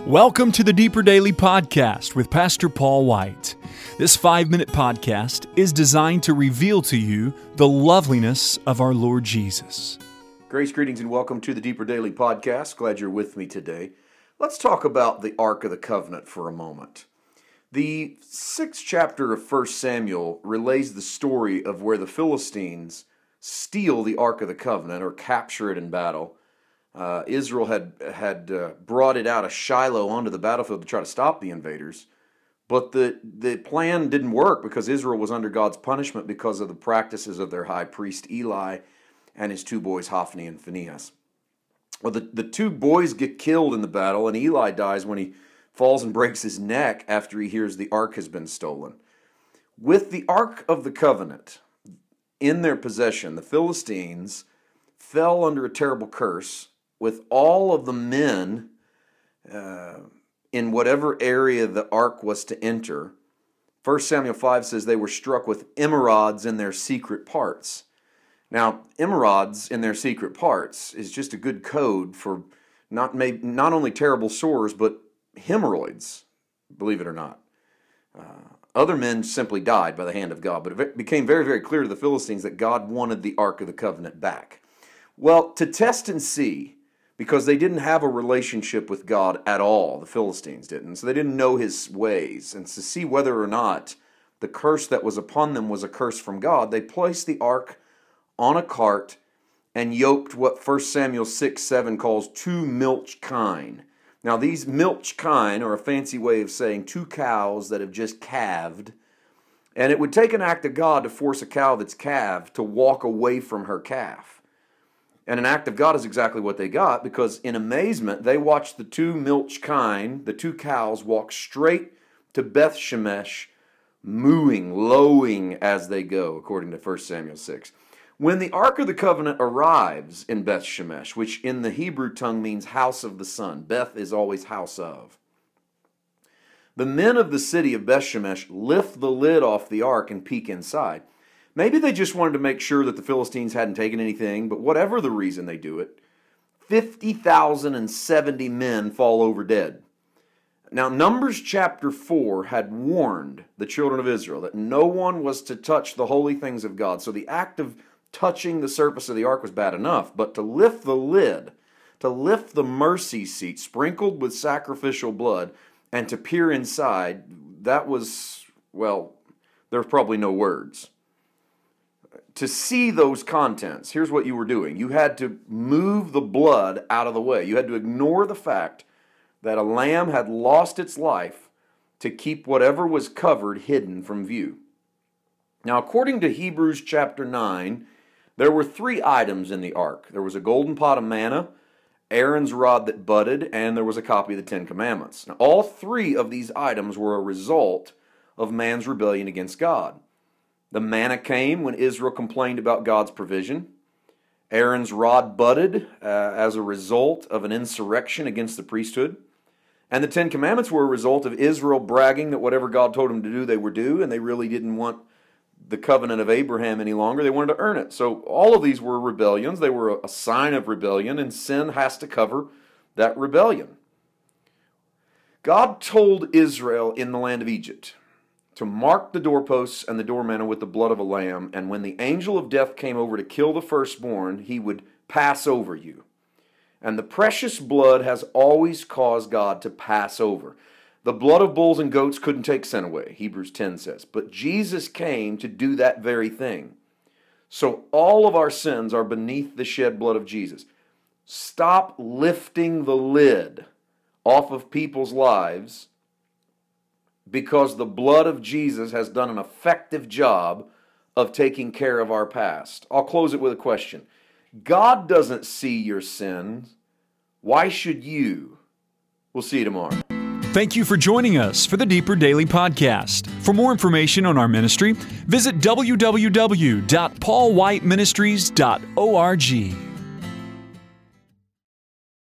Welcome to the Deeper Daily Podcast with Pastor Paul White. This 5-minute podcast is designed to reveal to you the loveliness of our Lord Jesus. Grace, greetings, and welcome to the Deeper Daily Podcast. Glad you're with me today. Let's talk about the Ark of the Covenant for a moment. The 6th chapter of 1 Samuel relays the story of where the Philistines steal the Ark of the Covenant or capture it in battle. Israel had brought it out of Shiloh onto the battlefield to try to stop the invaders. But the plan didn't work because Israel was under God's punishment because of the practices of their high priest Eli and his two boys Hophni and Phinehas. Well, the two boys get killed in the battle, and Eli dies when he falls and breaks his neck after he hears the ark has been stolen. With the Ark of the Covenant in their possession, the Philistines fell under a terrible curse with all of the men in whatever area the ark was to enter. 1 Samuel 5 says they were struck with emerods in their secret parts. Now, emerods in their secret parts is just a good code for not only terrible sores, but hemorrhoids, believe it or not. Other men simply died by the hand of God, but it became very, very clear to the Philistines that God wanted the Ark of the Covenant back. Well, to test and see, because they didn't have a relationship with God at all, the Philistines didn't, so they didn't know His ways, and to see whether or not the curse that was upon them was a curse from God, they placed the ark on a cart and yoked what 1 Samuel 6:7 calls two milch kine. Now, these milch kine are a fancy way of saying two cows that have just calved, and it would take an act of God to force a cow that's calved to walk away from her calf. And an act of God is exactly what they got, because in amazement, they watched the two milch kine, the two cows, walk straight to Beth Shemesh, mooing, lowing as they go, according to 1 Samuel 6. When the Ark of the Covenant arrives in Beth Shemesh, which in the Hebrew tongue means house of the sun, Beth is always house of, the men of the city of Beth Shemesh lift the lid off the ark and peek inside. Maybe they just wanted to make sure that the Philistines hadn't taken anything, but whatever the reason they do it, 50,070 men fall over dead. Now, Numbers chapter 4 had warned the children of Israel that no one was to touch the holy things of God. So the act of touching the surface of the ark was bad enough, but to lift the lid, to lift the mercy seat sprinkled with sacrificial blood, and to peer inside, that was, well, there's probably no words. To see those contents, here's what you were doing. You had to move the blood out of the way. You had to ignore the fact that a lamb had lost its life to keep whatever was covered hidden from view. Now, according to Hebrews chapter 9, there were 3 items in the ark. There was a golden pot of manna, Aaron's rod that budded, and there was a copy of the 10 Commandments. Now, all 3 of these items were a result of man's rebellion against God. The manna came when Israel complained about God's provision. Aaron's rod budded as a result of an insurrection against the priesthood. And the 10 Commandments were a result of Israel bragging that whatever God told them to do, they were do, and they really didn't want the covenant of Abraham any longer. They wanted to earn it. So all of these were rebellions. They were a sign of rebellion, and sin has to cover that rebellion. God told Israel in the land of Egypt to mark the doorposts and the doormantle with the blood of a lamb, and when the angel of death came over to kill the firstborn, he would pass over you. And the precious blood has always caused God to pass over. The blood of bulls and goats couldn't take sin away, Hebrews 10 says. But Jesus came to do that very thing. So all of our sins are beneath the shed blood of Jesus. Stop lifting the lid off of people's lives, because the blood of Jesus has done an effective job of taking care of our past. I'll close it with a question. God doesn't see your sins. Why should you? We'll see you tomorrow. Thank you for joining us for the Deeper Daily Podcast. For more information on our ministry, visit www.paulwhiteministries.org.